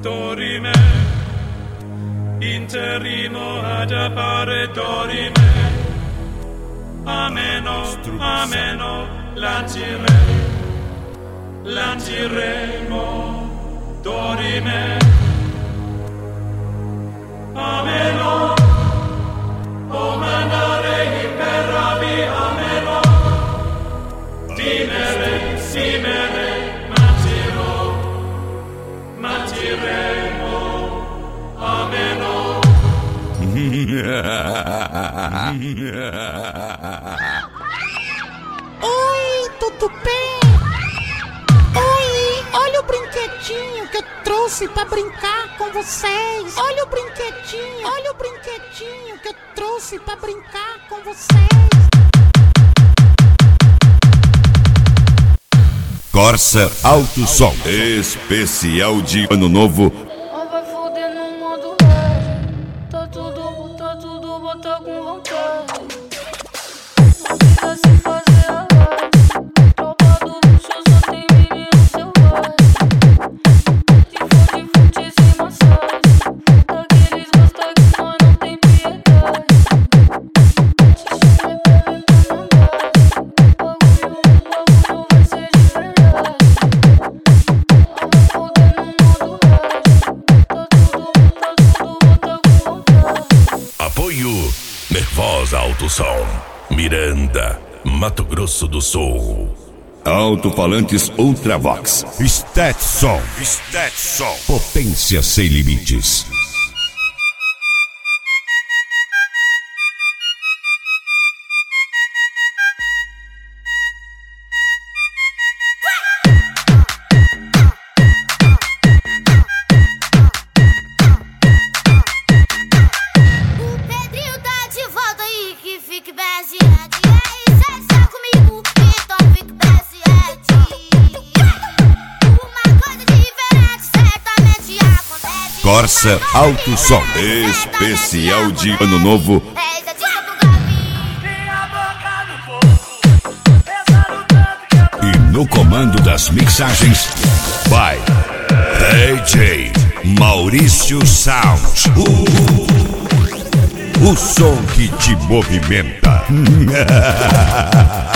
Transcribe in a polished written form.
dorime, interrimo ad appare dorime, ameno, ameno, lanciremo, dorime, ameno, o mandare imperavi, ameno, dimere, matiremo, ameno. Oi, tudo bem? Oi, olha o brinquedinho que eu trouxe pra brincar com vocês. Olha o brinquedinho que eu trouxe pra brincar com vocês. Corsa Alto Som, especial de Ano Novo. Vai foder no modo hard. Tá tudo, bota com vontade. Não precisa se fazer a live. Tropa do luxo, só tem menino selvagem. De fonte sem massagem. Daqueles gosta que nós não tem piedade. Se chama pra mim pra mandar. Bagulho vai ser de verdade. Vai foder no modo hard. Tá tudo, bota com vontade. Apoio Nervosa Alto Som, Miranda, Mato Grosso do Sul. Alto-falantes Ultravox. Stetson. Potência sem limites. O Pedrinho tá de volta aí, que fique baseado. E aí, cê tá comigo, então fique baseado. Uma coisa diferente certamente acontece. Corsa Alto Som, especial de Ano Novo. Eis a dica do Gabi. Minha boca no fogo, pensando tanto que eu E no comando das mixagens, vai DJ Maurício Sound. O som que te movimenta.